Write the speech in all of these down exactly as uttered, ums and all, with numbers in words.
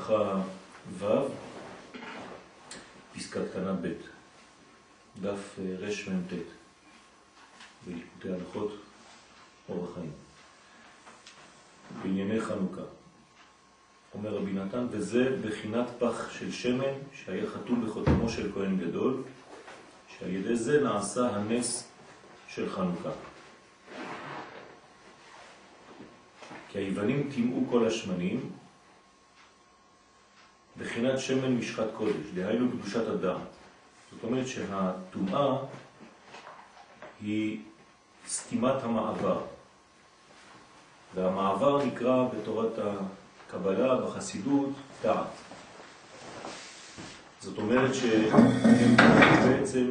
הלכה ו', פסקה קטנה ב', דף רש מ"ט, בליקוטי הלכות אור החיים. בענייני חנוכה. אומר רבי נתן, וזה בחינת פח של שמן שהיה חתום בחותמו של כהן גדול, שעל ידי זה נעשה הנס של חנוכה. כי היוונים טימאו כל השמנים בחינת שמן משחת קודש, דהיינו קדושת הדעת. זאת אומרת שהטומאה היא סתימת המעבר, והמעבר נקרא בתורת הקבלה, בחסידות, דעת. זאת אומרת שהם בעצם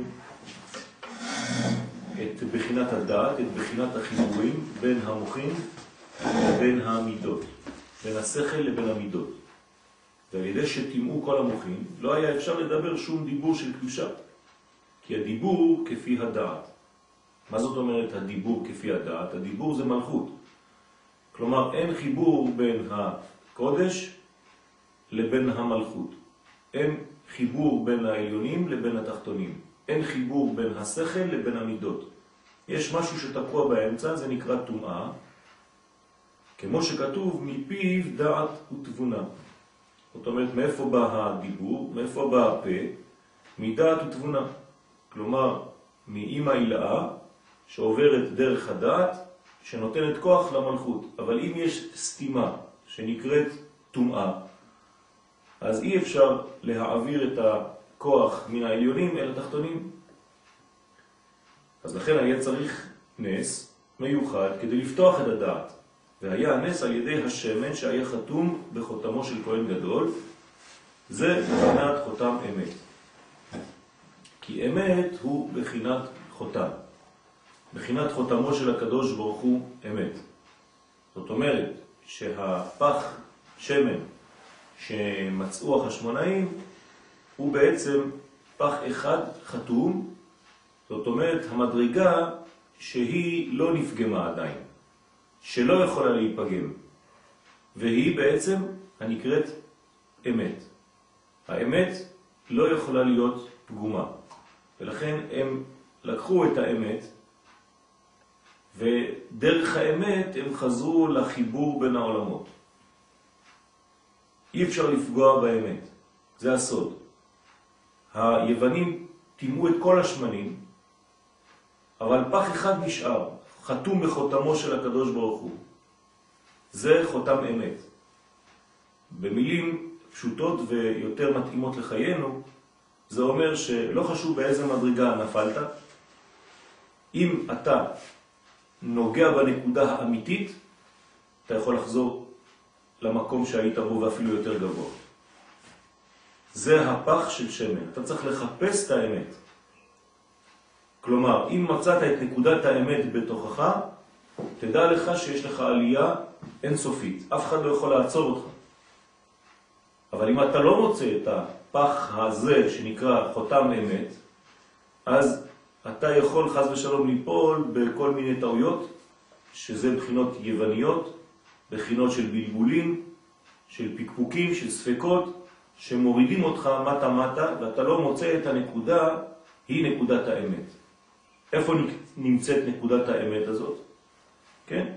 את בחינת הדעת, את בחינת החיבורים בין המוחים לבין המידות, בין השכל לבין המידות. ועל ידי שתימאו כל המוחים, לא היה אפשר לדבר שום דיבור של קדושה, כי הדיבור כפי הדעת. מה זאת אומרת הדיבור כפי הדעת? הדיבור זה מלכות. כלומר, אין חיבור בין הקודש לבין המלכות. אין חיבור בין העליונים לבין התחתונים. אין חיבור בין השכל לבין המידות. יש משהו שתקוע באמצע, זה נקרא טומאה, כמו שכתוב, מפיו דעת ותבונה. זאת אומרת, מאיפה בא הדיבור? מאיפה בא הפה? מדעת ותבונה. כלומר, מאמא הילאה שעוברת דרך הדעת, שנותנת כוח למלכות. אבל אם יש סתימה שנקראת טומאה, אז אי אפשר להעביר את הכוח מן העליונים אל התחתונים. אז לכן היה צריך נס מיוחד כדי לפתוח את הדעת. והיה הנס על ידי השמן שהיה חתום בחותמו של כהן גדול. זה בחינת חותם אמת. כי אמת הוא בחינת חותם. בחינת חותמו של הקדוש ברוך הוא אמת. זאת אומרת שהפח שמן שמצאו החשמונאים הוא בעצם פח אחד חתום. זאת אומרת המדרגה שהיא לא נפגמה עדיין, שלא יכולה להיפגם, והיא בעצם הנקראת אמת. האמת לא יכולה להיות פגומה, ולכן הם לקחו את האמת, ודרך האמת הם חזרו לחיבור בין העולמות. אי אפשר לפגוע באמת, זה הסוד. היוונים טימאו את כל השמנים, אבל פח אחד נשאר, חתום בחותמו של הקדוש ברוך הוא. זה חותם אמת. במילים פשוטות ויותר מתאימות לחיינו, זה אומר שלא חשוב באיזה מדרגה נפלת, אם אתה נוגע בנקודה האמיתית, אתה יכול לחזור למקום שהיית בו ואפילו יותר גבוה. זה הפח של שמן. אתה צריך לחפש את האמת. כלומר, אם מצאת את נקודת האמת בתוכך, תדע לך שיש לך עלייה אינסופית. אף אחד לא יכול לעצור אותך. אבל אם אתה לא מוצא את הפח הזה שנקרא חותם אמת, אז אתה יכול חס ושלום ליפול בכל מיני טעויות, שזה בחינות יווניות, בחינות של בלבולים, של פיקפוקים, של ספקות, שמורידים אותך מטה מטה, ואתה לא מוצא את הנקודה, היא נקודת האמת. איפה נמצאת נקודת האמת הזאת? כן?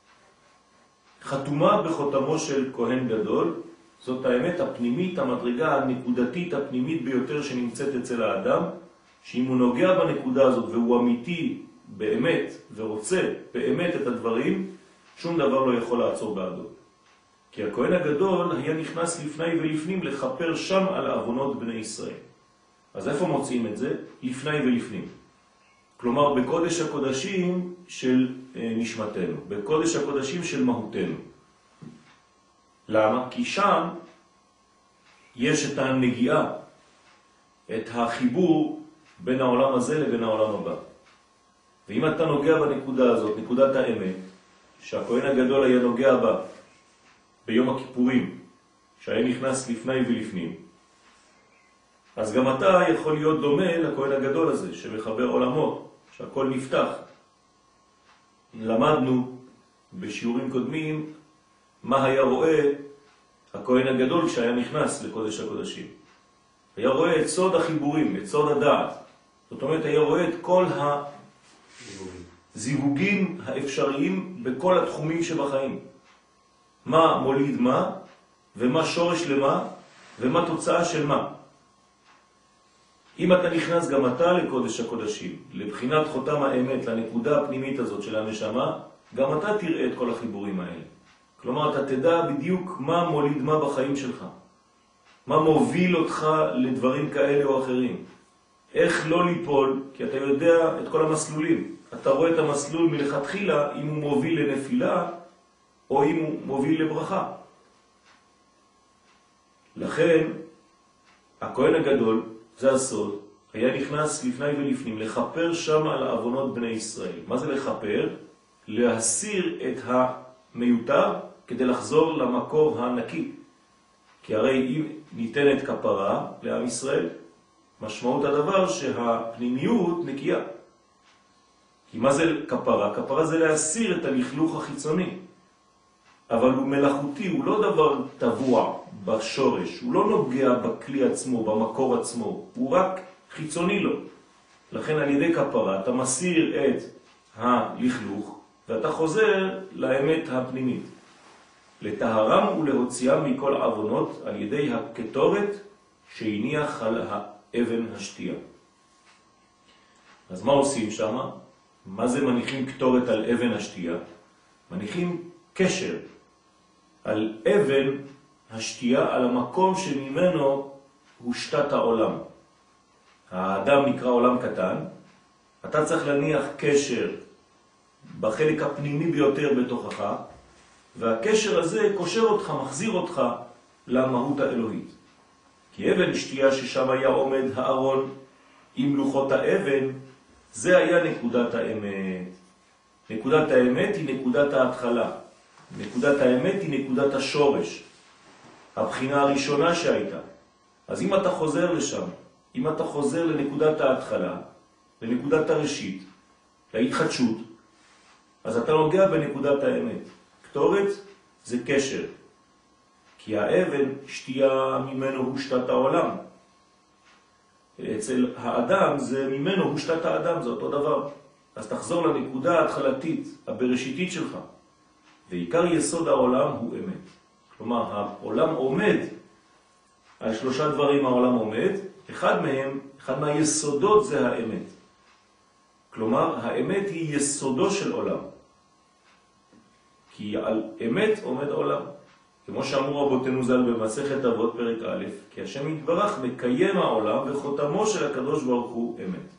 חתומה בחותמו של כהן גדול, זאת האמת הפנימית, המדרגה הנקודתית הפנימית ביותר שנמצאת אצל האדם, שאם הוא נוגע בנקודה הזאת והוא אמיתי באמת ורוצה באמת את הדברים, שום דבר לא יכול לעצור בעדו. כי הכהן הגדול היה נכנס לפני ולפנים לחפר שם על אבונות בני ישראל. אז איפה מוצאים את זה? לפני ולפנים. כלומר, בקודש הקודשים של נשמתנו, בקודש הקודשים של מהותנו. למה? כי שם יש את הנגיעה, את החיבור בין העולם הזה לבין העולם הבא. ואם אתה נוגע בנקודה הזאת, נקודת האמת, שהכהן הגדול היה נוגע בה ביום הכיפורים, שהיה נכנס לפני ולפנים, אז גם אתה יכול להיות דומה לכהן הגדול הזה, שמחבר עולמות, שהכל נפתח. למדנו בשיעורים קודמים מה היה רואה הכהן הגדול כשהיה נכנס לקודש הקודשים. היה רואה את סוד החיבורים, את סוד הדעת. זאת אומרת, היה רואה את כל הזיווגים האפשריים בכל התחומים שבחיים. מה מוליד מה, ומה שורש למה, ומה תוצאה של מה. אם אתה נכנס גם אתה לקודש הקודשים, לבחינת חותם האמת, לנקודה הפנימית הזאת של הנשמה, גם אתה תראה את כל החיבורים האלה. כלומר, אתה תדע בדיוק מה מוליד מה בחיים שלך. מה מוביל אותך לדברים כאלה או אחרים. איך לא ליפול, כי אתה יודע את כל המסלולים. אתה רואה את המסלול מלכתחילה, אם הוא מוביל לנפילה, או אם הוא מוביל לברכה. לכן, הכהן הגדול, זה הסוד, היה נכנס לפני ולפנים, לחפר שם על העוונות בני ישראל. מה זה לחפר? להסיר את המיותר כדי לחזור למקור הנקי. כי הרי אם ניתנת כפרה לעם ישראל, משמעות הדבר שהפנימיות נקייה. כי מה זה כפרה? כפרה זה להסיר את הלכלוך החיצוני. אבל הוא מלאכותי, הוא לא דבר טבוע בשורש, הוא לא נוגע בכלי עצמו, במקור עצמו, הוא רק חיצוני לו. לכן על ידי כפרה אתה מסיר את הלכלוך ואתה חוזר לאמת הפנימית. לטהרם ולהוציאם מכל עוונות על ידי הכתורת שהניח על האבן השתייה. אז מה עושים שם? מה זה מניחים כתורת על אבן השתייה? מניחים קשר על אבן השתייה, על המקום שממנו הושתת העולם. האדם נקרא עולם קטן, אתה צריך להניח קשר בחלק הפנימי ביותר בתוכך, והקשר הזה קושר אותך, מחזיר אותך למהות האלוהית. כי אבן שתייה ששם היה עומד הארון עם לוחות האבן, זה היה נקודת האמת. נקודת האמת היא נקודת ההתחלה. נקודת האמת היא נקודת השורש. הבחינה הראשונה שהייתה. אז אם אתה חוזר לשם, אם אתה חוזר לנקודת ההתחלה, לנקודת הראשית, להתחדשות, אז אתה נוגע בנקודת האמת. כתורת זה קשר. כי האבן שתייה ממנו הושתת העולם. אצל האדם זה ממנו הושתת האדם, זה אותו דבר. אז תחזור לנקודה ההתחלתית, הבראשיתית שלך. ועיקר יסוד העולם הוא אמת. כלומר, העולם עומד, על שלושה דברים העולם עומד, אחד מהם, אחד מהיסודות זה האמת. כלומר, האמת היא יסודו של עולם. כי על אמת עומד עולם. כמו שאמרו רבותינו ז"ל במסכת אבות פרק א', כי השם יתברך מקיים העולם וחותמו של הקדוש ברוך הוא אמת.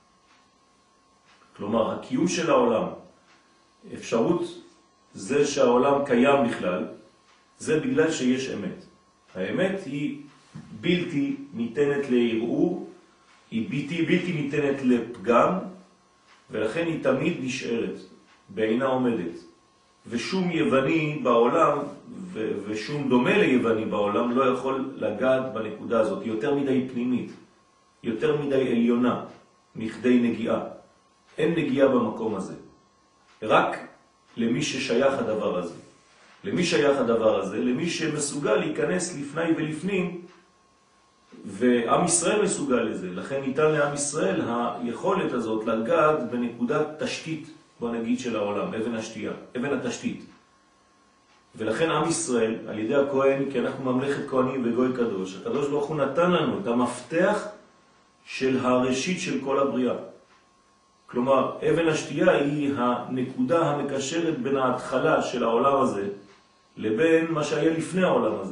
כלומר, הקיום של העולם, אפשרות זה שהעולם קיים בכלל, זה בגלל שיש אמת. האמת היא בלתי ניתנת לערעור, היא בלתי, בלתי ניתנת לפגם, ולכן היא תמיד נשארת, בעינה עומדת. ושום יווני בעולם, ו- ושום דומה ליווני בעולם, לא יכול לגעת בנקודה הזאת. היא יותר מדי פנימית, יותר מדי עליונה, מכדי נגיעה. אין נגיעה במקום הזה. רק למי ששייך הדבר הזה. למי שייך הדבר הזה? למי שמסוגל להיכנס לפני ולפנים, ועם ישראל מסוגל לזה. לכן ניתן לעם ישראל היכולת הזאת לגעת בנקודת תשתית, בוא נגיד, של העולם, אבן השתייה, אבן התשתית. ולכן עם ישראל, על ידי הכהן, כי אנחנו ממלכת כהנים וגוי קדוש, הקדוש ברוך הוא נתן לנו את המפתח של הראשית של כל הבריאה. כלומר, אבן השתייה היא הנקודה המקשרת בין ההתחלה של העולם הזה לבין מה שהיה לפני העולם הזה.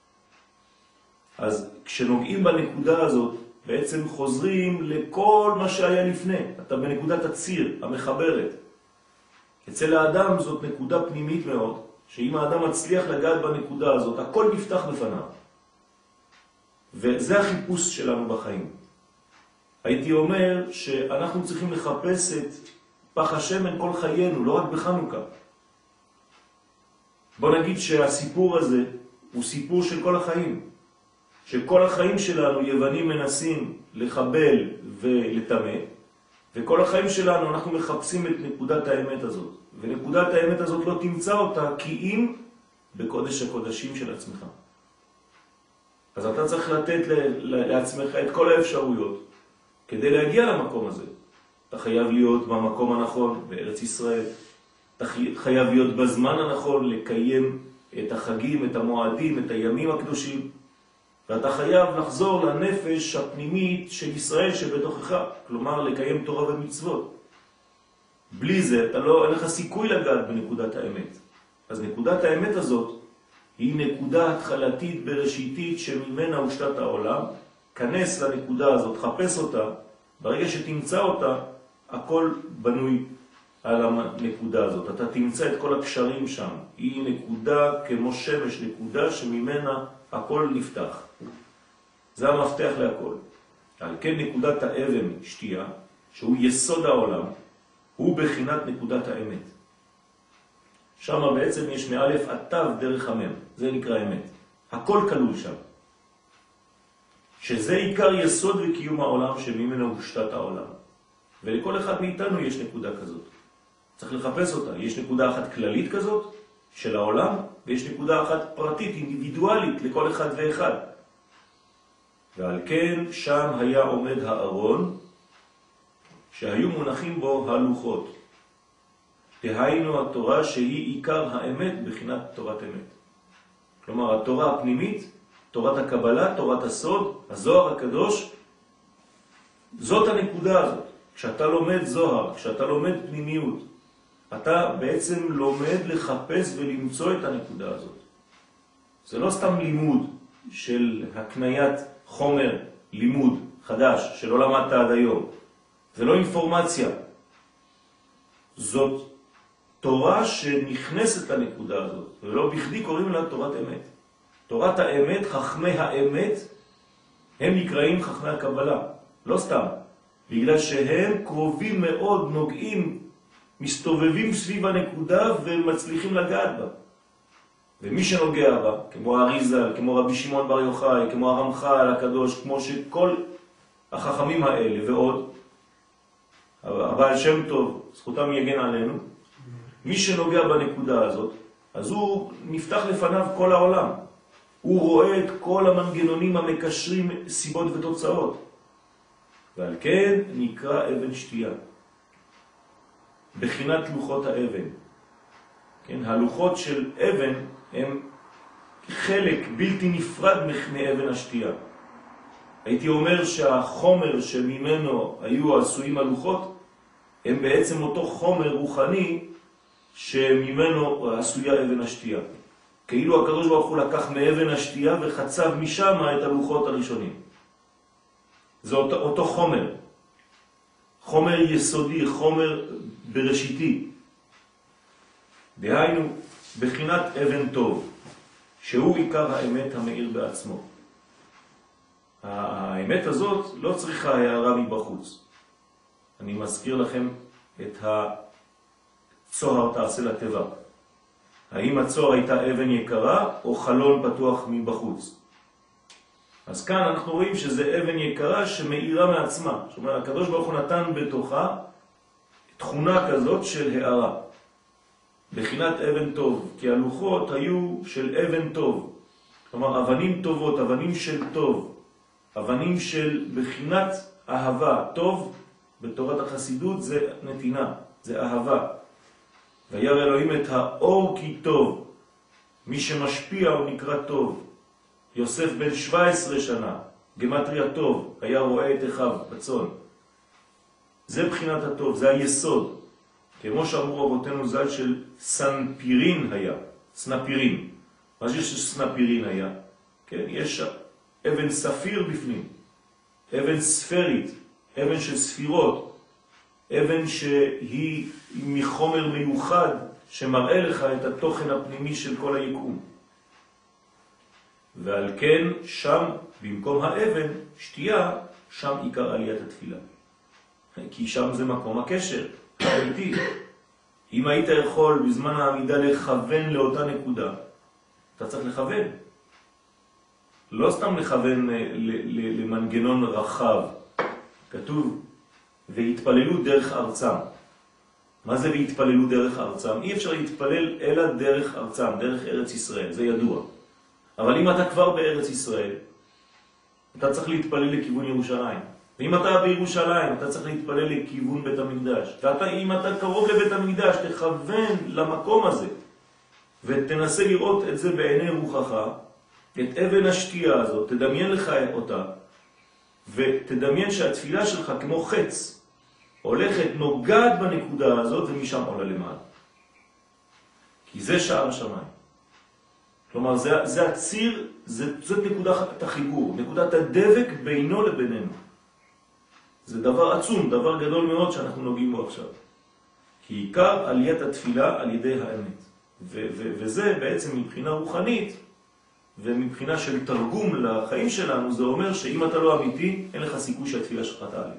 אז כשנוגעים בנקודה הזאת, בעצם חוזרים לכל מה שהיה לפני. אתה בנקודת הציר, המחברת. אצל האדם זאת נקודה פנימית מאוד, שאם האדם מצליח לגעת בנקודה הזאת, הכל נפתח בפניו. וזה החיפוש שלנו בחיים. הייתי אומר שאנחנו צריכים לחפש את פח השמן כל חיינו, לא רק בחנוכה. בוא נגיד שהסיפור הזה הוא סיפור של כל החיים. שכל החיים שלנו יוונים מנסים לחבל ולטמא, וכל החיים שלנו אנחנו מחפשים את נקודת האמת הזאת. ונקודת האמת הזאת לא תמצא אותה כי אם בקודש הקודשים של עצמך. אז אתה צריך לתת לעצמך את כל האפשרויות כדי להגיע למקום הזה. אתה חייב להיות במקום הנכון, בארץ ישראל. אתה חייב להיות בזמן הנכון, לקיים את החגים, את המועדים, את הימים הקדושים. ואתה חייב לחזור לנפש הפנימית של ישראל שבתוכך, כלומר לקיים תורה ומצוות. בלי זה אתה לא, אין לך סיכוי לגעת בנקודת האמת. אז נקודת האמת הזאת היא נקודה התחלתית בראשיתית שממנה הושתת העולם. כנס לנקודה הזאת, חפש אותה, ברגע שתמצא אותה, הכל בנוי על הנקודה הזאת. אתה תמצא את כל הקשרים שם. היא נקודה כמו שמש, נקודה שממנה הכל נפתח. זה המפתח להכל. על כן נקודת האבן שתייה, שהוא יסוד העולם, הוא בחינת נקודת האמת. שם בעצם יש מאלף עטב דרך המם. זה נקרא אמת. הכל כלול שם. שזה עיקר יסוד וקיום העולם שממנו הושתת העולם. ולכל אחד מאיתנו יש נקודה כזאת. צריך לחפש אותה. יש נקודה אחת כללית כזאת של העולם, ויש נקודה אחת פרטית, אינדיבידואלית, לכל אחד ואחד. ועל כן שם היה עומד הארון, שהיו מונחים בו הלוחות. דהיינו התורה שהיא עיקר האמת בחינת תורת אמת. כלומר, התורה הפנימית, תורת הקבלה, תורת הסוד, הזוהר הקדוש, זאת הנקודה הזאת. כשאתה לומד זוהר, כשאתה לומד פנימיות, אתה בעצם לומד לחפש ולמצוא את הנקודה הזאת. זה לא סתם לימוד של הקניית חומר לימוד חדש שלא למדת עד היום. זה לא אינפורמציה. זאת תורה שנכנסת לנקודה הזאת, ולא בכדי קוראים לה תורת אמת. תורת האמת, חכמי האמת, הם נקראים חכמי הקבלה. לא סתם. בגלל שהם קרובים מאוד, נוגעים, מסתובבים סביב הנקודה ומצליחים לגעת בה. ומי שנוגע בה, כמו אריזל, כמו רבי שמעון בר יוחאי, כמו הרמח"ל הקדוש, כמו שכל החכמים האלה ועוד, הבעל שם טוב, זכותם יגן עלינו, מי שנוגע בנקודה הזאת, אז הוא נפתח לפניו כל העולם. הוא רואה את כל המנגנונים המקשרים סיבות ותוצאות. ועל כן נקרא אבן שתייה. בחינת לוחות האבן. כן, הלוחות של אבן הם חלק בלתי נפרד מאבן השתייה. הייתי אומר שהחומר שממנו היו עשויים הלוחות, הם בעצם אותו חומר רוחני שממנו עשויה אבן השתייה. כאילו הקדוש ברוך הוא לקח מאבן השתייה וחצב משם את הלוחות הראשונים. זה אותו, אותו חומר. חומר יסודי, חומר בראשיתי. דהיינו, בחינת אבן טוב, שהוא עיקר האמת המאיר בעצמו. האמת הזאת לא צריכה הערה מבחוץ. אני מזכיר לכם את הצוהר תעשה לטבע. האם הצוהר הייתה אבן יקרה או חלון פתוח מבחוץ? אז כאן אנחנו רואים שזה אבן יקרה שמאירה מעצמה. זאת אומרת, הקדוש ברוך הוא נתן בתוכה תכונה כזאת של הערה. בחינת אבן טוב, כי הלוחות היו של אבן טוב. כלומר, אבנים טובות, אבנים של טוב. אבנים של בחינת אהבה. טוב, בתורת החסידות זה נתינה, זה אהבה. וירא אלוהים את האור כי טוב. מי שמשפיע הוא נקרא טוב. יוסף בן שבע עשרה שנה, גמטריה טוב, היה רואה את אחיו בצאן. זה בחינת הטוב, זה היסוד. כמו שאמרו רבותינו ז"ל של סנפירין היה, סנפירין. מה זה שסנפירין היה? כן, יש אבן ספיר בפנים, אבן ספרית, אבן של ספירות, אבן שהיא מחומר מיוחד שמראה לך את התוכן הפנימי של כל היקום. ועל כן שם, במקום האבן, שתייה, שם עיקר עליית התפילה. כי שם זה מקום הקשר, האמיתי. אם היית יכול בזמן העמידה לכוון לאותה נקודה, אתה צריך לכוון. לא סתם לכוון למנגנון רחב. כתוב, והתפללו דרך ארצם. מה זה והתפללו דרך ארצם? אי אפשר להתפלל אלא דרך ארצם, דרך ארץ ישראל, זה ידוע. אבל אם אתה כבר בארץ ישראל, אתה צריך להתפלל לכיוון ירושלים. ואם אתה בירושלים, אתה צריך להתפלל לכיוון בית המקדש. ואם אתה קרוב לבית המקדש, תכוון למקום הזה, ותנסה לראות את זה בעיני רוחך, את אבן השתייה הזאת, תדמיין לך אותה, ותדמיין שהתפילה שלך כמו חץ, הולכת, נוגעת בנקודה הזאת, ומשם עולה למעלה. כי זה שער השמיים. כלומר, זה, זה הציר, זה, זאת נקודת החיבור, נקודת הדבק בינו לבינינו. זה דבר עצום, דבר גדול מאוד שאנחנו נוגעים בו עכשיו. כי עיקר עליית התפילה על ידי האמת. ו- ו- וזה בעצם מבחינה רוחנית, ומבחינה של תרגום לחיים שלנו, זה אומר שאם אתה לא אמיתי, אין לך סיכוי שהתפילה שלך תעלה.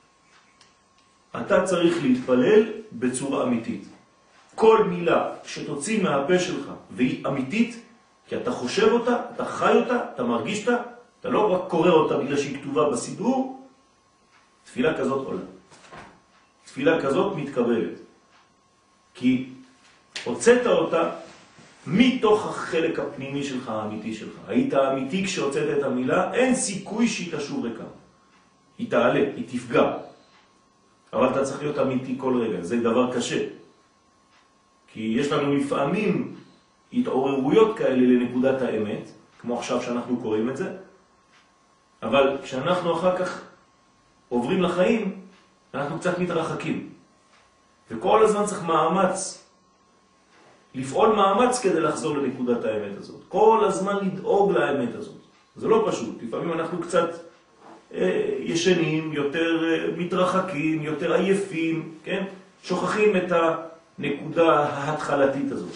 אתה צריך להתפלל בצורה אמיתית. כל מילה שתוציא מהפה שלך והיא אמיתית, כי אתה חושב אותה, אתה חי אותה, אתה מרגיש אותה, אתה לא רק קורא אותה בגלל שהיא כתובה בסידור, תפילה כזאת עולה. תפילה כזאת מתקבלת. כי הוצאת אותה מתוך החלק הפנימי שלך, האמיתי שלך. היית אמיתי כשהוצאת את המילה, אין סיכוי שהיא תשוב ריקה. היא תעלה, היא תפגע. אבל אתה צריך להיות אמיתי כל רגע, זה דבר קשה. כי יש לנו לפעמים התעוררויות כאלה לנקודת האמת, כמו עכשיו שאנחנו קוראים את זה, אבל כשאנחנו אחר כך עוברים לחיים, אנחנו קצת מתרחקים. וכל הזמן צריך מאמץ, לפעול מאמץ כדי לחזור לנקודת האמת הזאת. כל הזמן לדאוג לאמת הזאת. זה לא פשוט. לפעמים אנחנו קצת אה, ישנים, יותר אה, מתרחקים, יותר עייפים, כן? שוכחים את הנקודה ההתחלתית הזאת.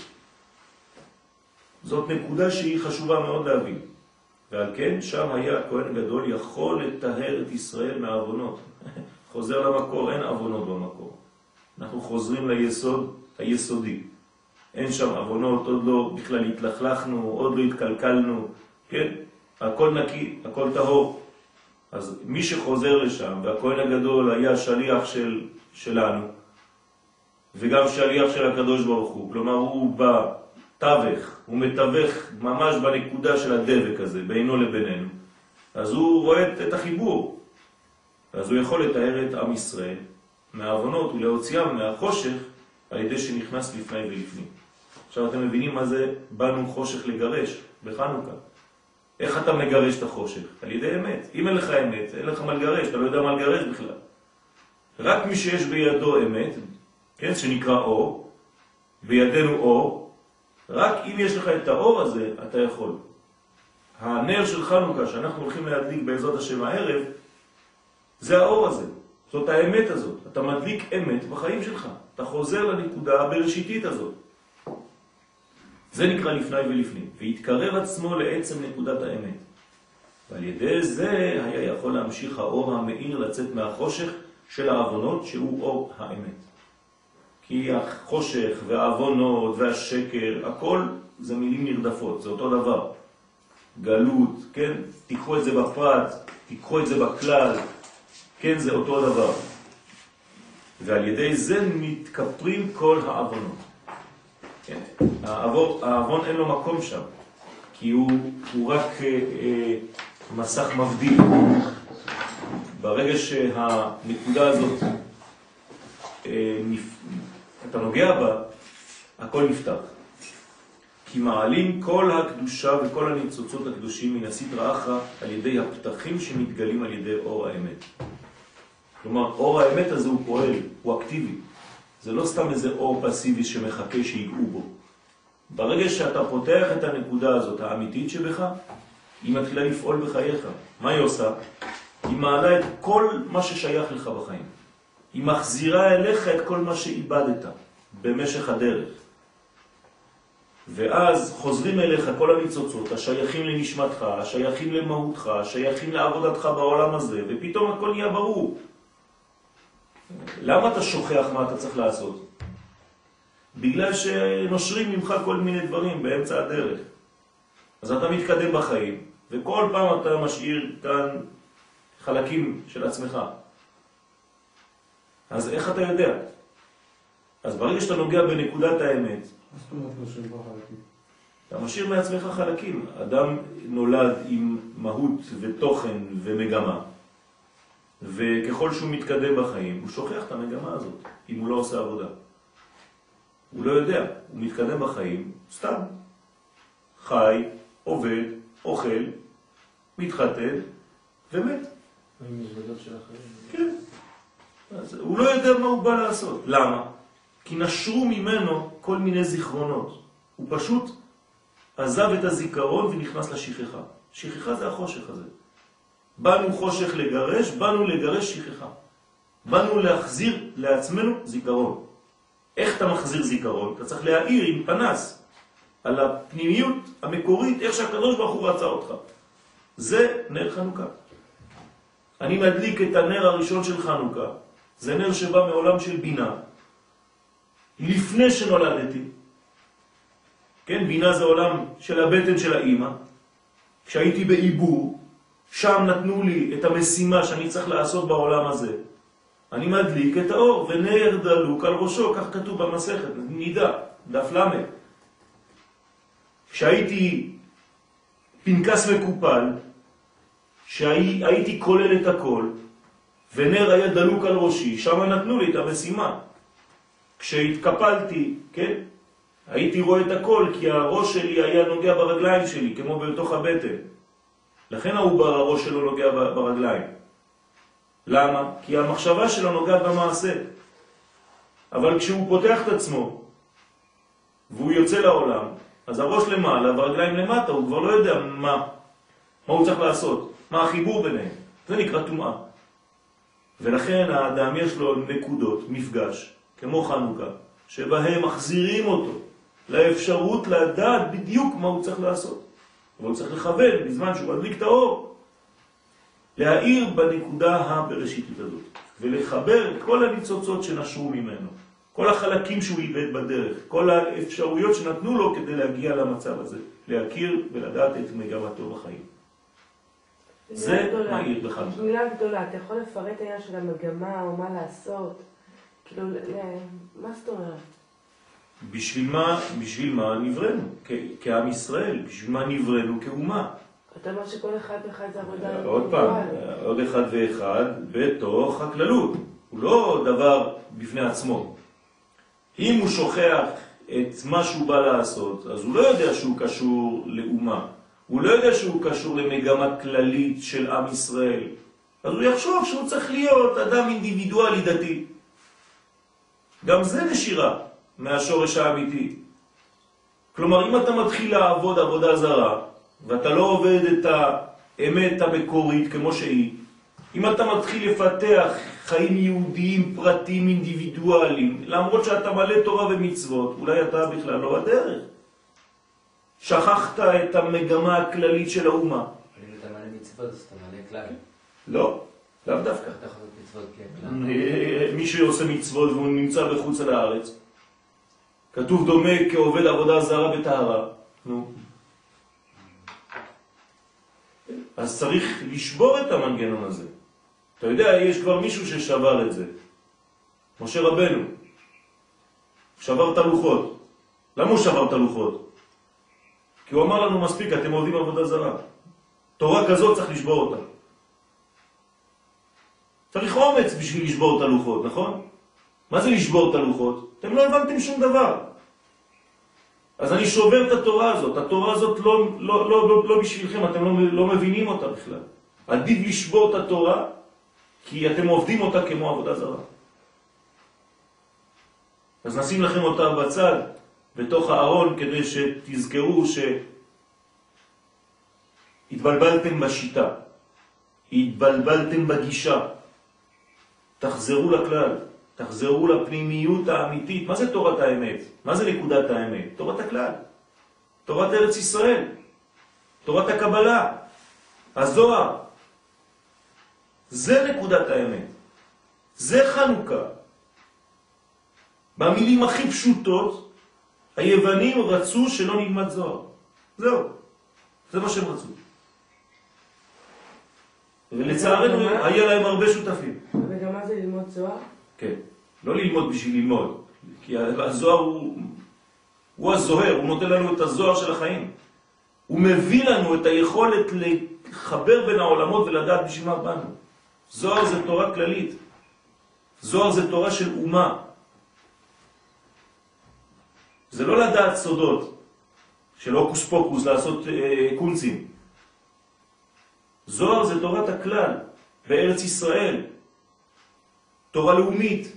זאת נקודה שהיא חשובה מאוד להבין. ועל כן שם היה הכהן גדול יכול לטהר את ישראל מהעוונות. חוזר למקור, אין עוונות במקור. אנחנו חוזרים ליסוד היסודי. אין שם עוונות, עוד לא בכלל התלכלכנו, עוד לא התקלקלנו, כן? הכל נקי, הכל טהור. אז מי שחוזר לשם, והכהן הגדול היה שליח של, שלנו, וגם שליח של הקדוש ברוך הוא, כלומר הוא בתווך, הוא מתווך ממש בנקודה של הדבק הזה, בינו לבינינו. אז הוא רואה את החיבור. אז הוא יכול לתאר את עם ישראל מהעוונות ולהוציאם מהחושך על ידי שנכנס לפני ולפנים. עכשיו אתם מבינים מה זה באנו חושך לגרש בחנוכה. איך אתה מגרש את החושך? על ידי אמת. אם אין לך אמת, אין לך מה לגרש, אתה לא יודע מה לגרש בכלל. רק מי שיש בידו אמת, כן, שנקרא אור, בידינו אור, רק אם יש לך את האור הזה, אתה יכול. הנר של חנוכה שאנחנו הולכים להדליק בעזרת השם הערב, זה האור הזה, זאת האמת הזאת. אתה מדליק אמת בחיים שלך. אתה חוזר לנקודה הבראשיתית הזאת. זה נקרא לפני ולפנים. והתקרב עצמו לעצם נקודת האמת. ועל ידי זה היה יכול להמשיך האור המאיר לצאת מהחושך של העוונות שהוא אור האמת. כי החושך והעוונות והשקר, הכל זה מילים נרדפות, זה אותו דבר. גלות, כן? תיקחו את זה בפרט, תיקחו את זה בכלל, כן, זה אותו דבר. ועל ידי זה מתכפרים כל העוונות. כן? העוון אין לו מקום שם, כי הוא, הוא רק אה, אה, מסך מבדיל. ברגע שהנקודה הזאת, אה, נפ... אתה נוגע בה, הכל נפתח. כי מעלים כל הקדושה וכל הניצוצות הקדושים מן הסדרה אחרא על ידי הפתחים שמתגלים על ידי אור האמת. כלומר, אור האמת הזה הוא פועל, הוא אקטיבי. זה לא סתם איזה אור פסיבי שמחכה שיגעו בו. ברגע שאתה פותח את הנקודה הזאת, האמיתית שבך, היא מתחילה לפעול בחייך. מה היא עושה? היא מעלה את כל מה ששייך לך בחיים. היא מחזירה אליך את כל מה שאיבדת במשך הדרך. ואז חוזרים אליך כל הניצוצות, השייכים לנשמתך, השייכים למהותך, השייכים לעבודתך בעולם הזה, ופתאום הכל נהיה ברור. למה אתה שוכח מה אתה צריך לעשות? בגלל שנושרים ממך כל מיני דברים באמצע הדרך. אז אתה מתקדם בחיים, וכל פעם אתה משאיר כאן חלקים של עצמך. אז איך אתה יודע? אז ברגע שאתה נוגע בנקודת האמת, מה זאת אומרת נושרים בחלקים? אתה משאיר מעצמך חלקים. אדם נולד עם מהות ותוכן ומגמה, וככל שהוא מתקדם בחיים, הוא שוכח את המגמה הזאת, אם הוא לא עושה עבודה. הוא לא יודע, הוא מתקדם בחיים, סתם. חי, עובד, אוכל, מתחתן ומת. עם מזוודות של החיים. כן. אז הוא לא יודע מה הוא בא לעשות. למה? כי נשרו ממנו כל מיני זיכרונות. הוא פשוט עזב את הזיכרון ונכנס לשכחה. שכחה זה החושך הזה. באנו חושך לגרש, באנו לגרש שכחה. באנו להחזיר לעצמנו זיכרון. איך אתה מחזיר זיכרון? אתה צריך להאיר עם פנס על הפנימיות המקורית, איך שהקדוש ברוך הוא רצה אותך. זה נר חנוכה. אני מדליק את הנר הראשון של חנוכה. זה נר שבא מעולם של בינה. לפני שנולדתי. כן, בינה זה עולם של הבטן של האמא. כשהייתי בעיבור, שם נתנו לי את המשימה שאני צריך לעשות בעולם הזה. אני מדליק את האור, ונר דלוק על ראשו, כך כתוב במסכת, נידה, דף למד. כשהייתי פנקס מקופל, שהייתי כולל את הכל, ונר היה דלוק על ראשי, שם נתנו לי את המשימה. כשהתקפלתי, כן, הייתי רואה את הכל, כי הראש שלי היה נוגע ברגליים שלי, כמו בתוך הבטן. לכן העובר הראש שלו נוגע ברגליים. למה? כי המחשבה שלו נוגעת במעשה. אבל כשהוא פותח את עצמו, והוא יוצא לעולם, אז הראש למעלה והרגליים למטה, הוא כבר לא יודע מה, מה הוא צריך לעשות, מה החיבור ביניהם. זה נקרא טומאה. ולכן האדם יש לו נקודות, מפגש, כמו חנוכה, שבהם מחזירים אותו לאפשרות לדעת בדיוק מה הוא צריך לעשות. אבל הוא צריך לכוון בזמן שהוא מדליק את האור, להאיר בנקודה הבראשיתית הזאת, ולחבר את כל הניצוצות שנשרו ממנו, כל החלקים שהוא איבד בדרך, כל האפשרויות שנתנו לו כדי להגיע למצב הזה, להכיר ולדעת את מגמתו בחיים. זה מהיר בחנוכה. מילה גדולה, אתה יכול לפרט העניין של המגמה או מה לעשות? כאילו, מה זאת אומרת? בשביל מה, בשביל מה נברנו? כעם ישראל, בשביל מה נברנו כאומה? אתה אומר שכל אחד ואחד זה עבודה... עוד פעם, עוד אחד ואחד בתוך הכללות. הוא לא דבר בפני עצמו. אם הוא שוכח את מה שהוא בא לעשות, אז הוא לא יודע שהוא קשור לאומה. הוא לא יודע שהוא קשור למגמה כללית של עם ישראל. אז הוא יחשוב שהוא צריך להיות אדם אינדיבידואלי דתי. גם זה נשירה מהשורש האמיתי. כלומר, אם אתה מתחיל לעבוד עבודה זרה, ואתה לא עובד את האמת המקורית כמו שהיא, אם אתה מתחיל לפתח חיים יהודיים, פרטיים, אינדיבידואליים, למרות שאתה מלא תורה ומצוות, אולי אתה בכלל לא בדרך. שכחת את המגמה הכללית של האומה. אבל אם אתה מלא מצוות, אז אתה מלא כלל. לא, לאו דווקא. אתה יכול מצוות ככלל. מי שעושה מצוות והוא נמצא בחוץ על הארץ, כתוב דומה כעובד עבודה זרה בטהרה. נו. אז צריך לשבור את המנגנון הזה. אתה יודע, יש כבר מישהו ששבר את זה. משה רבנו. שבר את הלוחות. למה הוא שבר את הלוחות? כי הוא אמר לנו מספיק, אתם עובדים עבודה זרה. תורה כזאת צריך לשבור אותה. צריך אומץ בשביל לשבור את הלוחות, נכון? מה זה לשבור את הלוחות? אתם לא הבנתם שום דבר. אז אני שובר את התורה הזאת. התורה הזאת לא, לא, לא, לא, לא בשבילכם, אתם לא, לא מבינים אותה בכלל. עדיף לשבור את התורה, כי אתם עובדים אותה כמו עבודה זרה. אז נשים לכם אותה בצד, בתוך הארון, כדי שתזכרו שהתבלבלתם בשיטה, התבלבלתם בגישה. תחזרו לכלל, תחזרו לפנימיות האמיתית. מה זה תורת האמת? מה זה נקודת האמת? תורת הכלל, תורת ארץ ישראל, תורת הקבלה, הזוהר. זה נקודת האמת. זה חנוכה. במילים הכי פשוטות, היוונים רצו שלא נלמד זוהר. זהו. זה מה שהם רצו. ולצערנו היה להם הרבה שותפים. וגם מה זה ללמוד זוהר? כן. לא ללמוד בשביל ללמוד. כי הזוהר הוא הוא הזוהר, הוא נותן לנו את הזוהר של החיים. הוא מביא לנו את היכולת לחבר בין העולמות ולדעת בשביל מה באנו. זוהר זה תורה כללית. זוהר זה תורה של אומה. זה לא לדעת סודות, של הוקוס פוקוס, לעשות אה, קונצים. זוהר זה תורת הכלל, בארץ ישראל. תורה לאומית.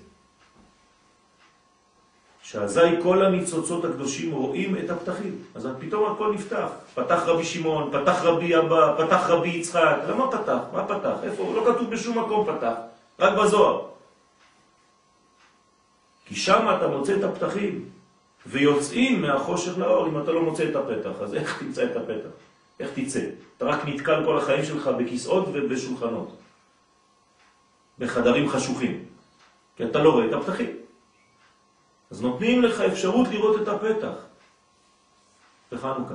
שאזי כל הניצוצות הקדושים רואים את הפתחים. אז פתאום הכל נפתח. פתח רבי שמעון, פתח רבי אבא, פתח רבי יצחק. למה פתח? מה פתח? איפה? לא כתוב בשום מקום פתח. רק בזוהר. כי שם אתה מוצא את הפתחים. ויוצאים מהחושך לאור אם אתה לא מוצא את הפתח. אז איך תמצא את הפתח? איך תצא? אתה רק נתקל כל החיים שלך בכיסאות ובשולחנות. בחדרים חשוכים. כי אתה לא רואה את הפתחים. אז נותנים לך אפשרות לראות את הפתח. בחנוכה.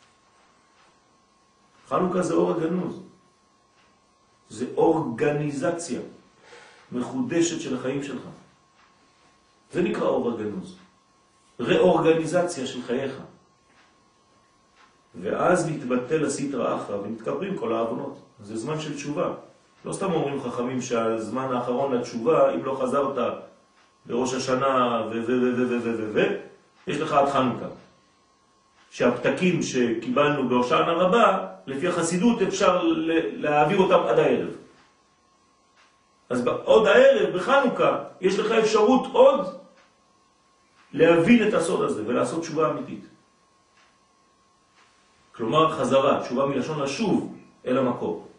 חנוכה זה אור הגנוז. זה אורגניזציה מחודשת של החיים שלך. זה נקרא אור הגנוז. ראורגניזציה של חייך. ואז מתבטל הסטרא אחרא ומתקברים כל העוונות. זה זמן של תשובה. לא סתם אומרים חכמים שהזמן האחרון לתשובה, אם לא חזרת בראש השנה ו ו ו ו ו ו ו יש לך עד חנוכה. שהפתקים שקיבלנו בהושענא רבה, לפי החסידות אפשר להעביר אותם עד הערב. אז עוד הערב, בחנוכה, יש לך אפשרות עוד להבין את הסוד הזה ולעשות תשובה אמיתית. כלומר חזרה, תשובה מלשון לשוב אל המקור.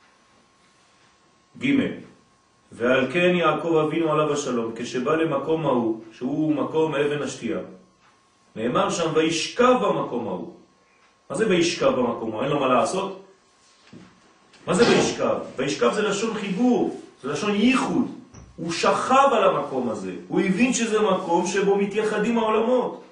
ג' ועל כן יעקב אבינו עליו השלום, כשבא למקום ההוא, שהוא מקום אבן השתייה, נאמר שם וישכב במקום ההוא. מה זה וישכב במקום ההוא? אין לו מה לעשות? מה זה וישכב? וישכב זה לשון חיבור, זה לשון ייחוד. הוא שכב על המקום הזה, הוא הבין שזה מקום שבו מתייחדים העולמות,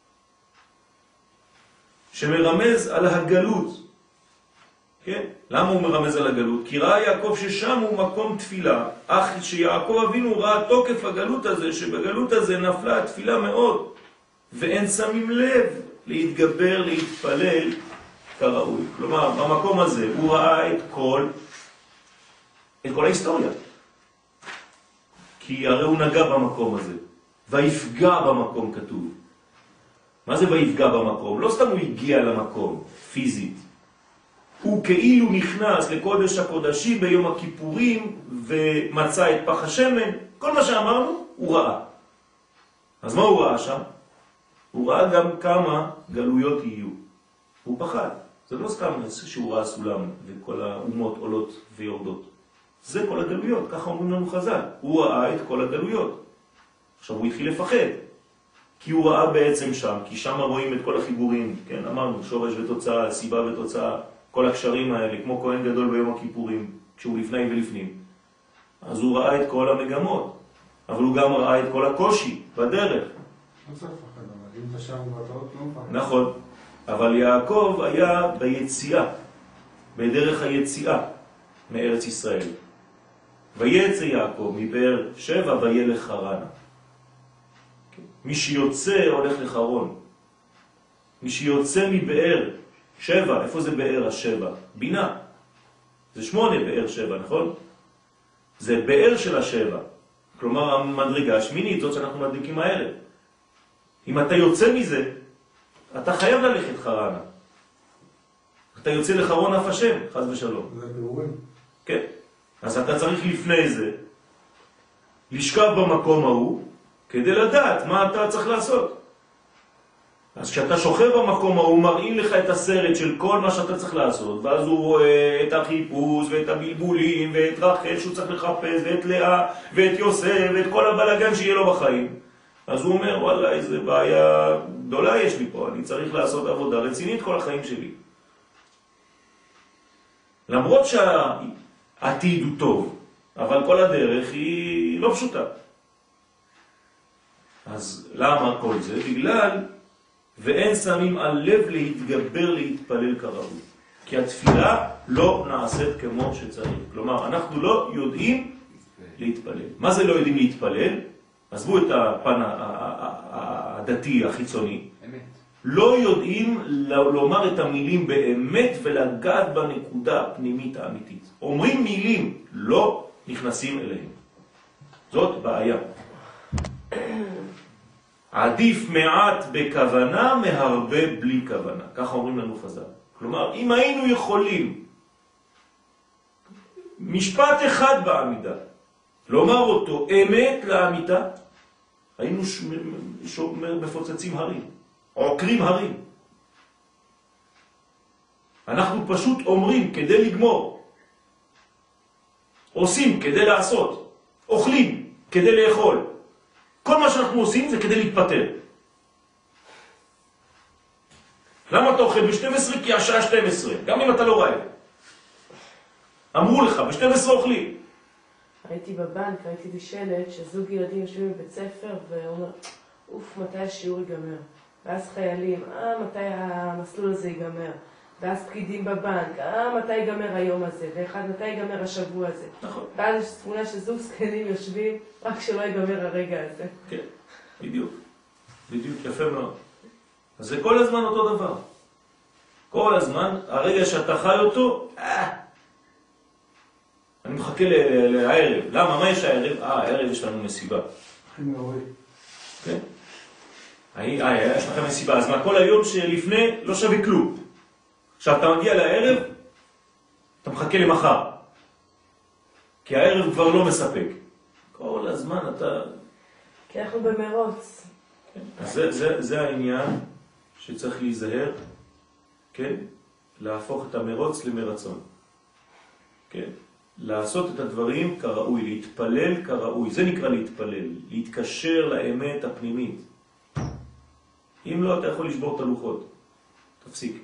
שמרמז על הגלות. כן? למה הוא מרמז על הגלות? כי ראה יעקב ששם הוא מקום תפילה, אך שיעקב אבינו ראה תוקף הגלות הזה, שבגלות הזה נפלה התפילה מאוד, ואין שמים לב להתגבר, להתפלל כראוי. כלומר, במקום הזה הוא ראה את כל, את כל ההיסטוריה. כי הרי הוא נגע במקום הזה, ויפגע במקום כתוב. מה זה ויפגע במקום? לא סתם הוא הגיע למקום, פיזית. הוא כאילו נכנס לקודש הקודשים ביום הכיפורים ומצא את פח השמן. כל מה שאמרנו הוא ראה. אז מה הוא ראה שם? הוא ראה גם כמה גלויות יהיו. הוא פחד. זה לא סתם שהוא ראה סולם וכל האומות עולות ויורדות. זה כל הגלויות, ככה אומרים לנו חז"ל. הוא ראה את כל הגלויות. עכשיו הוא התחיל לפחד. כי הוא ראה בעצם שם, כי שם רואים את כל החיבורים, כן, אמרנו, שורש ותוצאה, סיבה ותוצאה, כל הקשרים האלה, כמו כהן גדול ביום הכיפורים, כשהוא לפני ולפנים. אז הוא ראה את כל המגמות, אבל הוא גם ראה את כל הקושי בדרך. לא צריך לפחד, אבל אם אתה שם ואתה לא מפחד. נכון, אבל יעקב היה ביציאה, בדרך היציאה מארץ ישראל. ויצא יעקב מבאר שבע וילך חרנה. מי שיוצא הולך לחרון. מי שיוצא מבאר שבע, איפה זה באר השבע? בינה. זה שמונה באר שבע, נכון? זה באר של השבע. כלומר המדרגה השמינית, זאת שאנחנו מדליקים הערב. אם אתה יוצא מזה, אתה חייב ללכת חרנה. אתה יוצא לחרון אף השם, חס ושלום. זה בירורים. כן. אז אתה צריך לפני זה לשכב במקום ההוא, כדי לדעת מה אתה צריך לעשות. אז כשאתה שוכב במקום ההוא, מראים לך את הסרט של כל מה שאתה צריך לעשות, ואז הוא רואה את החיפוש ואת הבלבולים ואת רחל שהוא צריך לחפש, ואת לאה ואת יוסף ואת כל הבלגן שיהיה לו בחיים. אז הוא אומר, וואלה, איזה בעיה גדולה יש לי פה, אני צריך לעשות עבודה רצינית כל החיים שלי. למרות שהעתיד הוא טוב, אבל כל הדרך היא לא פשוטה. אז למה כל זה? בגלל ואין שמים על לב להתגבר להתפלל כראוי. כי התפילה לא נעשית כמו שצריך. כלומר, אנחנו לא יודעים להתפלל. מה זה לא יודעים להתפלל? עזבו את הפן הדתי החיצוני. אמת. לא יודעים לומר את המילים באמת ולגעת בנקודה הפנימית האמיתית. אומרים מילים, לא נכנסים אליהם. זאת בעיה. עדיף מעט בכוונה מהרבה בלי כוונה. ככה אומרים לנו חז"ל. כלומר, אם היינו יכולים משפט אחד בעמידה, לומר אותו אמת לאמיתה, היינו מפוצצים הרים, עוקרים הרים. אנחנו פשוט אומרים כדי לגמור, עושים כדי לעשות, אוכלים כדי לאכול. כל מה שאנחנו עושים זה כדי להתפטר. למה אתה אוכל ב-שתים עשרה? כי השעה שתים עשרה, גם אם אתה לא רעב. אמרו לך, ב-שתים עשרה אוכלים. הייתי בבנק, ראיתי בשלט שזוג ילדים יושבים בבית ספר ואומר, אוף, מתי השיעור ייגמר? ואז חיילים, אה, מתי המסלול הזה ייגמר? ואז פקידים בבנק, אה, מתי ייגמר היום הזה? ואחד, מתי ייגמר השבוע הזה? נכון. ואז יש תמונה שזוג זקנים יושבים, רק שלא ייגמר הרגע הזה. כן, בדיוק. בדיוק, יפה מאוד. אז זה כל הזמן אותו דבר. כל הזמן, הרגע שאתה חי אותו, אה, אני מחכה לערב. למה? מה יש הערב? אה, הערב יש לנו מסיבה. הכי מעורי. כן? אה, יש לכם מסיבה. אז מה, כל היום שלפני לא שווה כלום. עכשיו אתה מגיע לערב, אתה מחכה למחר. כי הערב כבר לא מספק. כל הזמן אתה... כי אנחנו במרוץ. כן. אז זה, זה, זה העניין שצריך להיזהר, כן? להפוך את המרוץ למרצון. כן? לעשות את הדברים כראוי, להתפלל כראוי. זה נקרא להתפלל, להתקשר לאמת הפנימית. אם לא, אתה יכול לשבור את הלוחות. תפסיק.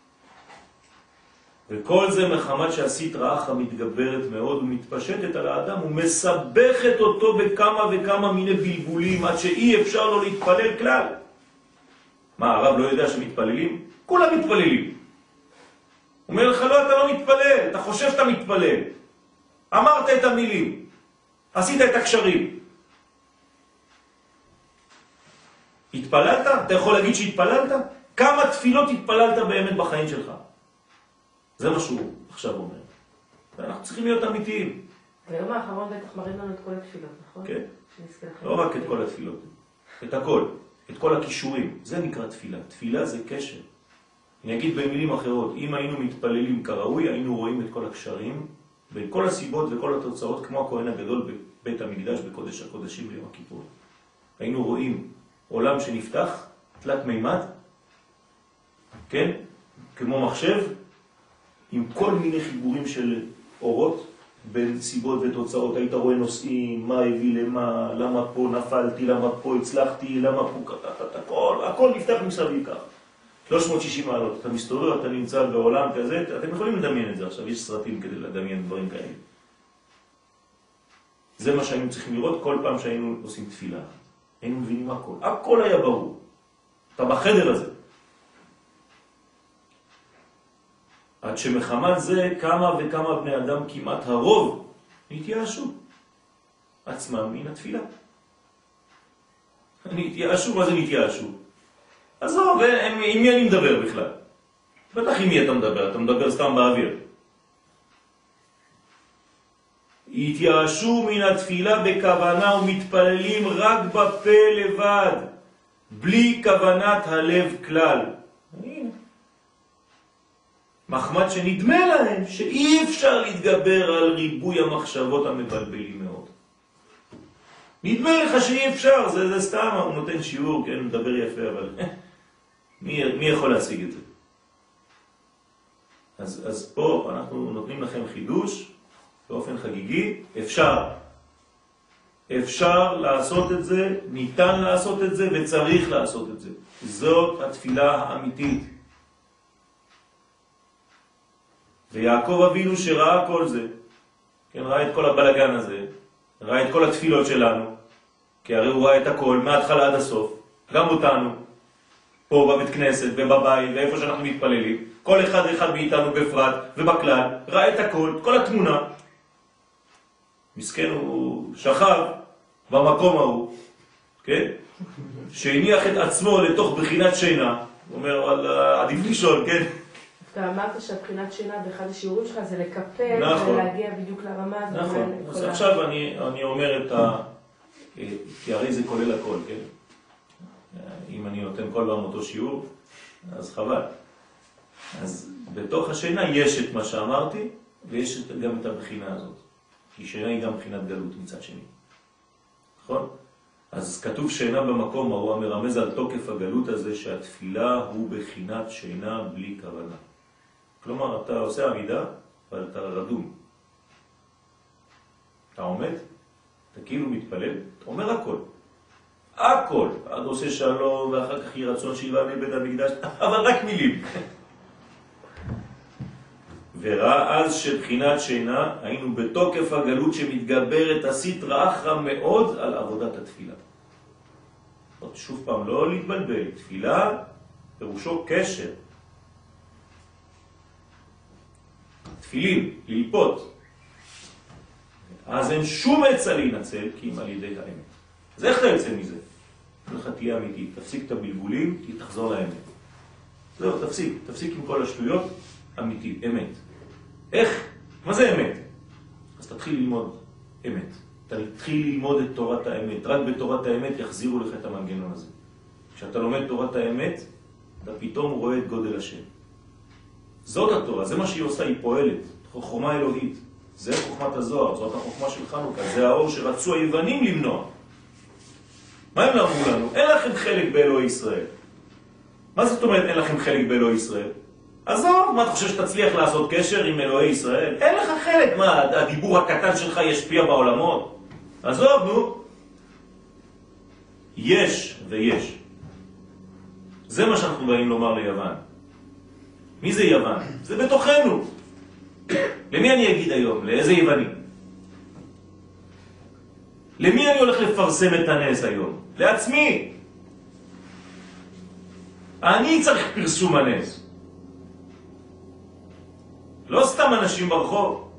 וכל זה מחמת שעשית רעך מתגברת מאוד ומתפשטת על האדם ומסבכת אותו בכמה וכמה מיני בלבולים עד שאי אפשר לו להתפלל כלל. מה, הרב לא יודע שמתפללים? כולם מתפללים. הוא אומר לך, לא, אתה לא מתפלל, אתה חושב שאתה מתפלל. אמרת את המילים, עשית את הקשרים. התפללת? אתה יכול להגיד שהתפללת? כמה תפילות התפללת באמת בחיים שלך? זה מה שהוא עכשיו אומר. ואנחנו צריכים להיות אמיתיים. ביום האחרון בטח מראים לנו את כל התפילות, נכון? כן. לא רק את כל התפילות, את הכל, את כל הכישורים. זה נקרא תפילה. תפילה זה קשר. אני אגיד במילים אחרות, אם היינו מתפללים כראוי, היינו רואים את כל הקשרים, בין כל הסיבות וכל התוצאות, כמו הכהן הגדול בבית המקדש בקודש הקודשים ביום הכיפור. היינו רואים עולם שנפתח, תלת מימד, כן? כמו מחשב, עם כל מיני חיבורים של אורות, בין סיבות ותוצאות. היית רואה נושאים, מה הביא למה, למה פה נפלתי, למה פה הצלחתי, למה פה, הכל, הכל נפתח מסביב כך. שלוש מאות ושישים מעלות, אתה מסתובב, אתה נמצא בעולם כזה, אתם יכולים לדמיין את זה עכשיו, יש סרטים כדי לדמיין דברים כאלה. זה מה שהיינו צריכים לראות כל פעם שהיינו עושים תפילה. היינו מבינים הכל, הכל היה ברור. אתה בחדר הזה. עד שמחמת זה כמה וכמה בני אדם, כמעט הרוב, נתייאשו עצמם מן התפילה. נתייאשו, מה זה נתייאשו? אז לא, עם מי אני מדבר בכלל? בטח עם מי אתה מדבר, אתה מדבר סתם באוויר. התייאשו מן התפילה בכוונה ומתפללים רק בפה לבד, בלי כוונת הלב כלל. הנה. מחמד שנדמה להם שאי אפשר להתגבר על ריבוי המחשבות המבלבלים מאוד. נדמה לך שאי אפשר, זה, זה סתם, הוא נותן שיעור, כן, מדבר יפה, אבל מי, מי יכול להשיג את זה? אז, אז פה אנחנו נותנים לכם חידוש באופן חגיגי, אפשר. אפשר לעשות את זה, ניתן לעשות את זה וצריך לעשות את זה. זאת התפילה האמיתית. ויעקב אבינו שראה כל זה, כן, ראה את כל הבלגן הזה, ראה את כל התפילות שלנו, כי הרי הוא ראה את הכל מההתחלה עד הסוף, גם אותנו, פה בבית כנסת ובבית ואיפה שאנחנו מתפללים, כל אחד אחד מאיתנו בפרט ובכלל, ראה את הכל, את כל התמונה. מסכן הוא שכב במקום ההוא, כן? שהניח את עצמו לתוך בחינת שינה, הוא אומר, וואלה, עדיף לישון, כן? אתה אמרת שהבחינת שינה באחד השיעורים שלך זה לקפל נכון. ולהגיע בדיוק לרמה הזאת. נכון, אז עכשיו אני, אני אומר את ה... כי הרי זה כולל הכל, כן? אם אני נותן כל פעם אותו שיעור, אז חבל. אז בתוך השינה יש את מה שאמרתי, ויש גם את הבחינה הזאת. כי שינה היא גם בחינת גלות מצד שני. נכון? אז כתוב שינה במקום, הוא מרמז על תוקף הגלות הזה, שהתפילה הוא בחינת שינה בלי כוונה. כלומר, אתה עושה עמידה, אבל אתה רדום. אתה עומד, אתה כאילו מתפלל, אתה אומר הכל. הכל. עד עושה שלום, ואחר כך יהיה רצון שיבה מבית המקדש, אבל רק מילים. וראה אז שבחינת שינה היינו בתוקף הגלות שמתגברת הסטרא אחרא מאוד על עבודת התפילה. שוב פעם, לא להתבלבל. תפילה פירושו קשר. תפילים, ללפות. אז אין שום עצה להינצל כי אם על ידי האמת. אז איך אתה יוצא מזה? לך תהיה אמיתי. תפסיק את הבלבולים, כי תחזור לאמת. זהו, תפסיק. תפסיק עם כל השטויות. אמיתי, אמת. איך? מה זה אמת? אז תתחיל ללמוד אמת. תתחיל ללמוד את תורת האמת. רק בתורת האמת יחזירו לך את המנגנון הזה. כשאתה לומד תורת האמת, אתה פתאום רואה את גודל השם. זאת התורה, זה מה שהיא עושה, היא פועלת. חוכמה אלוהית. זה חוכמת הזוהר, זאת החוכמה של חנוכה. זה האור שרצו היוונים למנוע. מה הם אמרו לנו? אין לכם חלק באלוהי ישראל. מה זאת אומרת אין לכם חלק באלוהי ישראל? עזוב, מה אתה חושב שתצליח לעשות קשר עם אלוהי ישראל? אין לך חלק, מה, הדיבור הקטן שלך ישפיע בעולמות? עזוב, נו. יש ויש. זה מה שאנחנו באים לומר ליוון. מי זה יוון? זה בתוכנו. למי אני אגיד היום? לאיזה יווני? למי אני הולך לפרסם את הנס היום? לעצמי. אני צריך פרסום הנס. לא סתם אנשים ברחוב.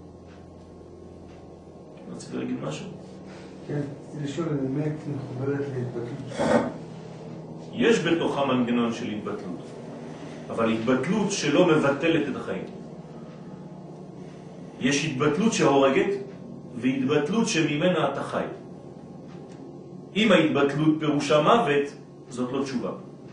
רציתי להגיד משהו? כן, לשאול אמת מחוברת להתבטלות. יש בתוכה מנגנון של התבטלות, אבל התבטלות שלא מבטלת את החיים. יש התבטלות שהורגת והתבטלות שממנה אתה חי. אם ההתבטלות פירושה מוות, זאת לא תשובה.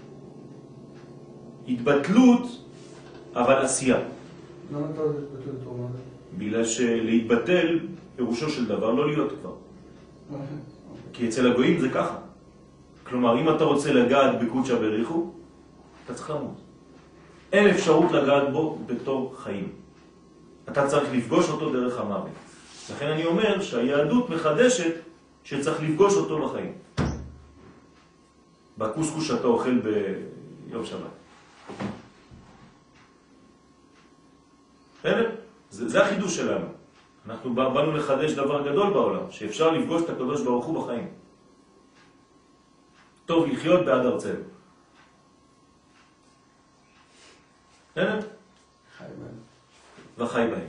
התבטלות, אבל עשייה. למה אתה עוד התבטלות או מוות? בגלל שלהתבטל פירושו של דבר לא להיות כבר. כי אצל הגויים זה ככה. כלומר, אם אתה רוצה לגעת בקודשא בריחו, אתה צריך למות. אין אפשרות לגעת בו בתור חיים. אתה צריך לפגוש אותו דרך המוות. לכן אני אומר שהיהדות מחדשת שצריך לפגוש אותו בחיים. בקוסקוס שאתה אוכל ביום שבת. זה, זה החידוש שלנו. אנחנו באנו לחדש דבר גדול בעולם, שאפשר לפגוש את הקדוש ברוך הוא בחיים. טוב לחיות בעד ארצנו. בסדר? חי בהם. וחי בהם.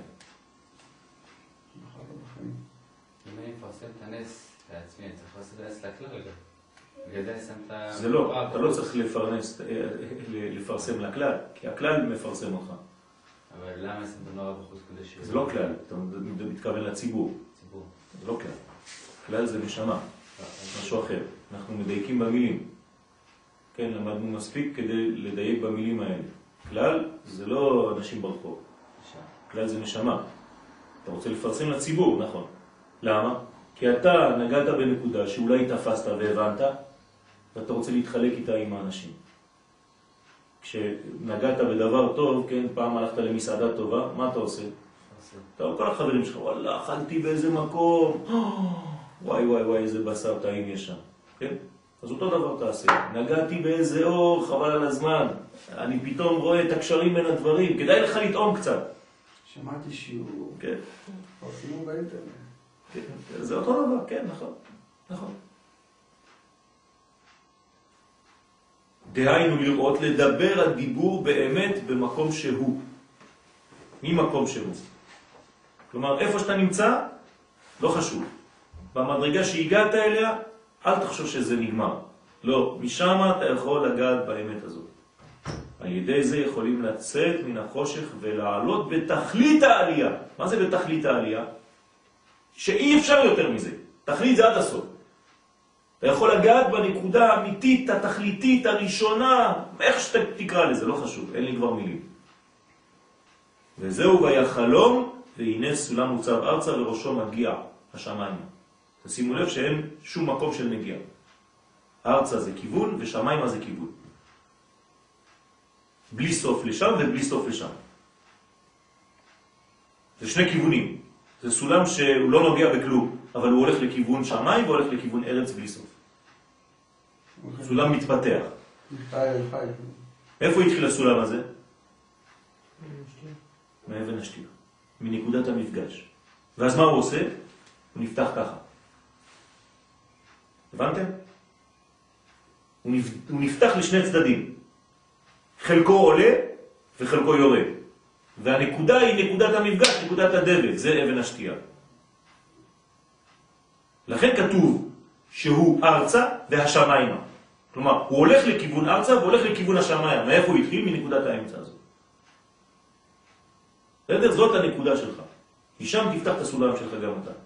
אם אני מפרסם את הנס לעצמי, אני צריך לעשות את הנס לכלל גם. בגלל זה אני שם את ה... זה לא, אתה לא צריך לפרנס, לפרסם לכלל, כי הכלל מפרסם אותך. אבל למה אני שם בנוער בחוץ קודש? זה לא כלל, אתה מתכוון לציבור. ציבור. זה לא כלל. כלל זה נשמה, משהו אחר. אנחנו מדייקים במילים. כן, למדנו מספיק כדי לדייק במילים האלה. כלל זה לא אנשים ברחוב. כלל זה נשמה. אתה רוצה לפרסם לציבור, נכון. למה? כי אתה נגעת בנקודה שאולי תפסת והבנת, ואתה רוצה להתחלק איתה עם האנשים. כשנגעת בדבר טוב, כן, פעם הלכת למסעדה טובה, מה אתה עושה? טוב, כל החברים שלך, וואלה, אכלתי באיזה מקום, וואי וואי וואי, איזה בשר טעים יש שם, כן? אז אותו דבר תעשה. נגעתי באיזה אור, חבל על הזמן, אני פתאום רואה את הקשרים בין הדברים, כדאי לך לטעום קצת. שמעתי שיעור. כן. פרסמו באינטרנט. כן, זה אותו דבר, כן, נכון, נכון. דהיינו לראות, לדבר על דיבור באמת במקום שהוא. ממקום שהוא. כלומר, איפה שאתה נמצא, לא חשוב. במדרגה שהגעת אליה, אל תחשוב שזה נגמר. לא, משם אתה יכול לגעת באמת הזאת. על ידי זה יכולים לצאת מן החושך ולעלות בתכלית העלייה. מה זה בתכלית העלייה? שאי אפשר יותר מזה. תכלית זה עד הסוף. אתה יכול לגעת בנקודה האמיתית, התכליתית, הראשונה, איך שאתה תקרא לזה, לא חשוב, אין לי כבר מילים. וזהו והיה חלום, והנה סולם מוצב ארצה וראשו מגיע השמיים. תשימו לב שאין שום מקום של מגיע. ארצה זה כיוון ושמיים זה כיוון. בלי סוף לשם ובלי סוף לשם. זה שני כיוונים. זה סולם שהוא לא נוגע בכלום, אבל הוא הולך לכיוון שמיים והולך לכיוון ארץ בלי סוף. סולם מתפתח. איפה התחיל הסולם הזה? מאבן השתייה. מנקודת המפגש. ואז מה הוא עושה? הוא נפתח ככה. הבנתם? הוא נפתח לשני צדדים. חלקו עולה וחלקו יורד. והנקודה היא נקודת המפגש, נקודת הדבק, זה אבן השתייה. לכן כתוב שהוא ארצה והשמיימה. כלומר, הוא הולך לכיוון ארצה והולך לכיוון השמיימה. מאיפה הוא התחיל? מנקודת האמצע הזו. בסדר? זאת הנקודה שלך. משם תפתח את הסולם שלך גם אתה.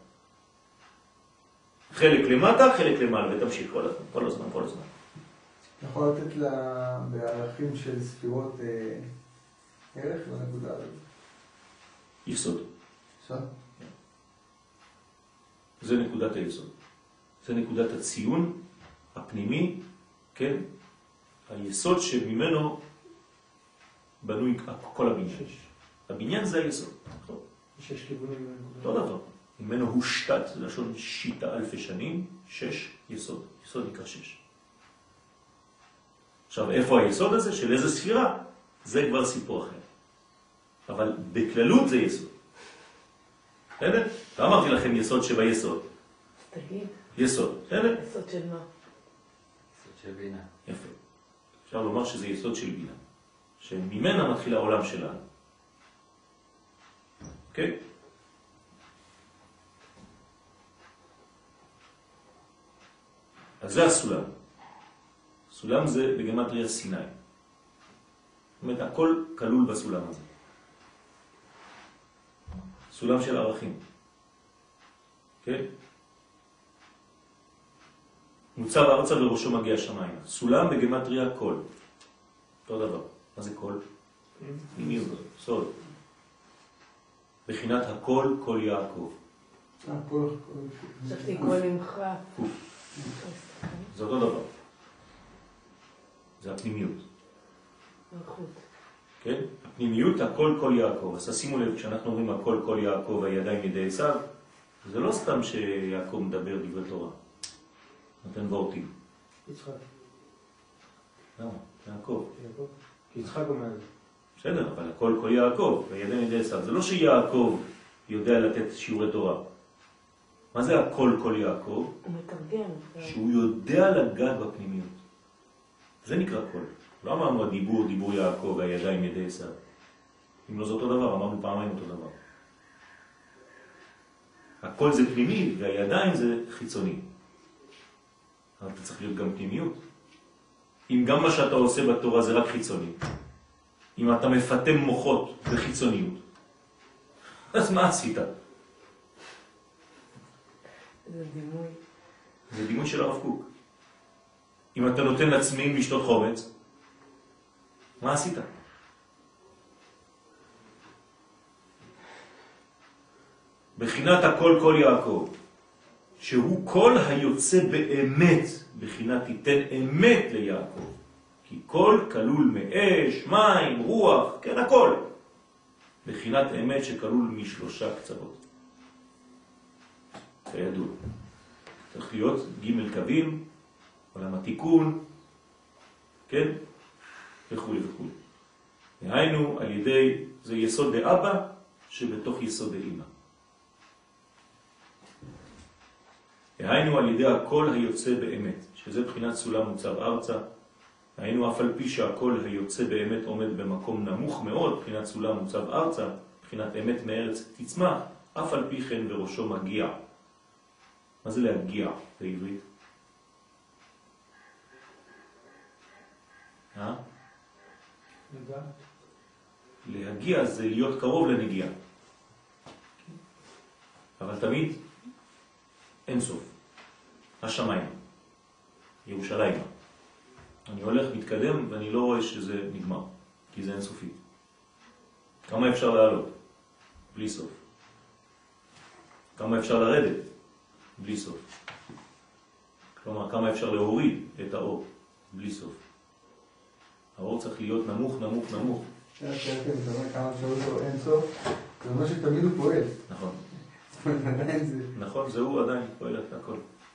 חלק למטה, חלק למעלה, ותמשיך כל הזמן, כל הזמן, כל הזמן. יכול לתת לה בערכים של ספירות אה, ערך לנקודה הזאת? יסוד. יסוד? זה נקודת היסוד. זה נקודת הציון הפנימי, כן? היסוד שממנו בנוי כל הבניין. הבניין זה היסוד. שש כיוונים. לא דבר. ממנו הוא שתת, זה לשון שיטה אלפי שנים, שש יסוד. יסוד נקרא שש. עכשיו, איפה היסוד הזה? של איזה ספירה? זה כבר סיפור אחר. אבל בכללות זה יסוד. בסדר? לא אמרתי לכם יסוד שביסוד. תגיד. יסוד, בסדר? יסוד של מה? יסוד של בינה. יפה. אפשר לומר שזה יסוד של בינה. שממנה מתחיל העולם שלנו. אוקיי? אז זה הסולם. סולם זה בגמטריה סיני. זאת אומרת, הכל כלול בסולם הזה. סולם של ערכים. כן? מוצב ארצה וראשו מגיע שמיים. סולם בגמטריה קול. אותו דבר. מה זה קול? פנימיות, סוד. בחינת הקול, קול יעקב. חשבתי קול ממך. זה אותו דבר. זה הפנימיות. מלכות. כן? הפנימיות, הכל כל יעקב. אז שימו לב, כשאנחנו אומרים הכל כל יעקב, הידיים ידי עשיו, זה לא סתם שיעקב מדבר דברי תורה. נותן וורטים. יצחק. למה? יעקב. יעקב. כי יצחק אומר את זה. בסדר, אבל הכל כל יעקב, הידיים ידי עשיו. זה לא שיעקב יודע לתת שיעורי תורה. מה זה הכל כל יעקב? הוא מתרגם. שהוא יודע לגעת בפנימיות. זה נקרא קול. לא אמרנו הדיבור, דיבור יעקב, והידיים ידי עשיו. אם לא זה אותו דבר, אמרנו פעמיים אותו דבר. הכל זה פנימי, והידיים זה חיצוני. אבל אתה צריך להיות גם פנימיות. אם גם מה שאתה עושה בתורה זה רק חיצוני, אם אתה מפתם מוחות בחיצוניות, אז מה עשית? זה דימוי. זה דימוי של הרב קוק. אם אתה נותן לעצמאים לשתות חומץ, מה עשית? בחינת הכל כל יעקב, שהוא כל היוצא באמת, בחינת תיתן אמת ליעקב, כי כל כלול מאש, מים, רוח, כן הכל, בחינת אמת שכלול משלושה קצוות. כידוע, צריך להיות ג' קווים, עולם התיקון, כן? וכו' וכו'. היינו על ידי, זה יסוד דאבא שבתוך יסוד דאמא. היינו על ידי הכל היוצא באמת, שזה בחינת סולם מוצב ארצה. היינו אף על פי שהכל היוצא באמת עומד במקום נמוך מאוד, בחינת סולם מוצב ארצה, בחינת אמת מארץ תצמח, אף על פי כן בראשו מגיע. מה זה להגיע בעברית? אה? לדעת. להגיע זה להיות קרוב לנגיעה. אבל תמיד אין סוף. השמיים, ירושלים. אני הולך, מתקדם, ואני לא רואה שזה נגמר, כי זה אינסופי. כמה אפשר לעלות? בלי סוף. כמה אפשר לרדת? בלי סוף. כלומר, כמה אפשר להוריד את האור? בלי סוף. האור צריך להיות נמוך, נמוך, נמוך. כן, כן, כן, אתה אומר כמה אפשר אותו אין סוף, זה אומר שתמיד הוא פועל. נכון. עדיין זה... נכון, זהו עדיין פועל את הכל.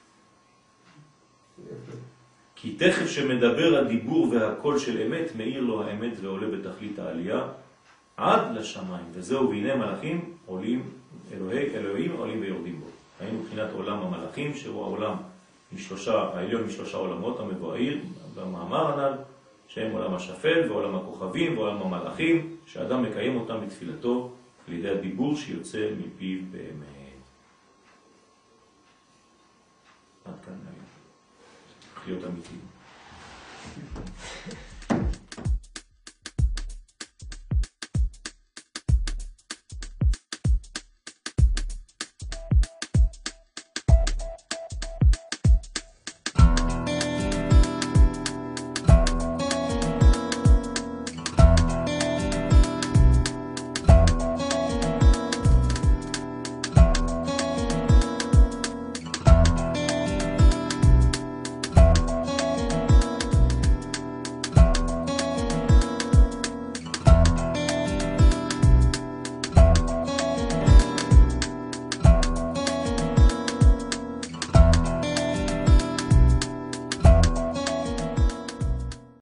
כי תכף שמדבר הדיבור והקול של אמת, מאיר לו האמת ועולה בתכלית העלייה עד לשמיים. וזהו, והנה מלאכים עולים, אלוהי, אלוהים עולים ויורדים בו. היינו מבחינת עולם המלאכים, שהוא העולם משלושה, העליון משלושה עולמות המבואר במאמר הנ"ל, שהם עולם השפל ועולם הכוכבים ועולם המלאכים, שאדם מקיים אותם בתפילתו על ידי הדיבור שיוצא מפיו באמת. עד כאן היום. חיות אמיתיים.